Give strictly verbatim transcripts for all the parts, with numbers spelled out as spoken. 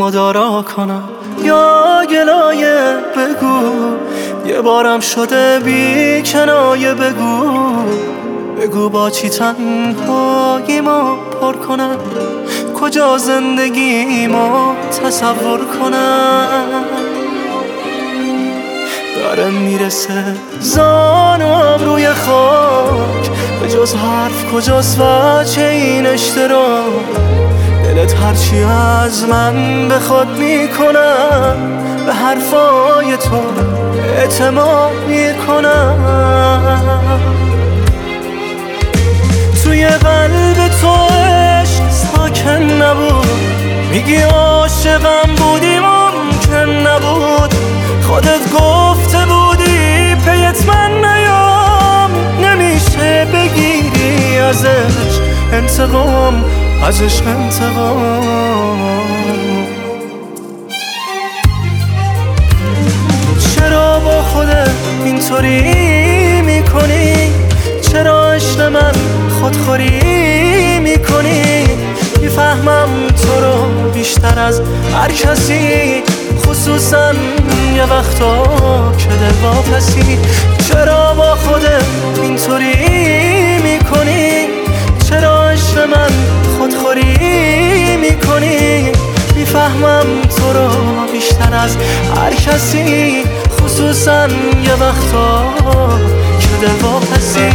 مدارا کنم یا گلایه بگو، یه بارم شده بی کنایه بگو، بگو با چی تنهایی ما پر کنم، کجا زندگی ما تصور کنم. داره میرسه زانوام روی خاک، به جز حرف کجاست وجه این اشتراک، دلت هرچی از من بخواد میکنم، به حرفای تو اعتماد میکنم. توی قلب تو عشق ساکن نبود، میگی عاشقم بودی ممکن نبود، خودت گفته بودی پیت من نیام، نمیشه بگیری ازش انتقام، ازش انتقام. چرا با خودت اینطوری میکنی؟ چرا عشق من خودخوری میکنی؟ میفهمم تو رو بیشتر از هر کسی، خصوصا یه وقتا که دل واپسی. چرا با خودت اینطوری میکنی؟ چرا عشق من خودخوری میکنی؟ میفهمم تو رو بیشتر از هر کسی، خصوصا یه وقتا که دل واپسی.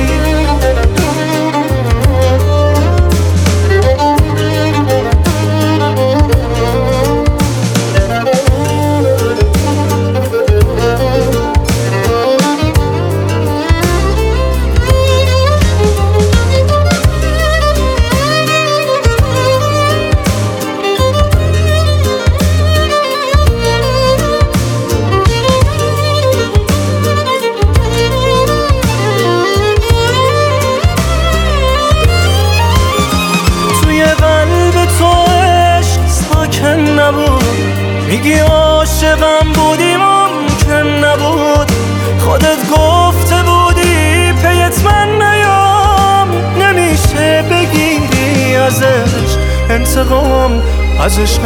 میگی عاشقم بودی ممکن نبود، خودت گفته بودی پیت من نیام، نمیشه بگیری ازش انتقام، ازش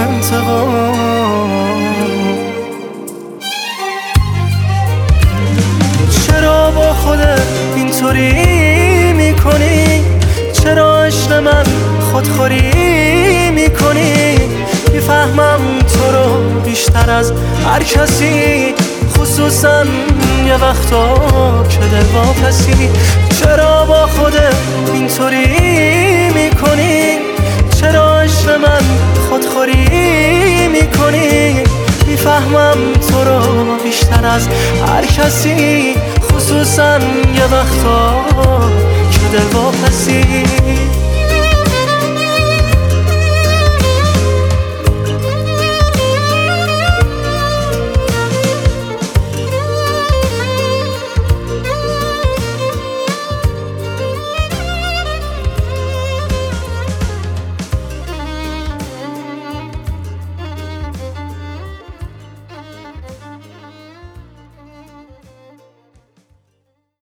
انتقام. چرا با خودت اینطوری میکنی؟ چرا عشق من خودخوری میکنی؟ میفهمم تو رو بیشتر از هر کسی، خصوصا یه وقتا که دل واپسی. چرا با خودت اینطوری میکنی؟ چرا عشق من خودخوری میکنی؟ میفهمم تو رو بیشتر از هر کسی، خصوصا یه وقتا که دل واپسی.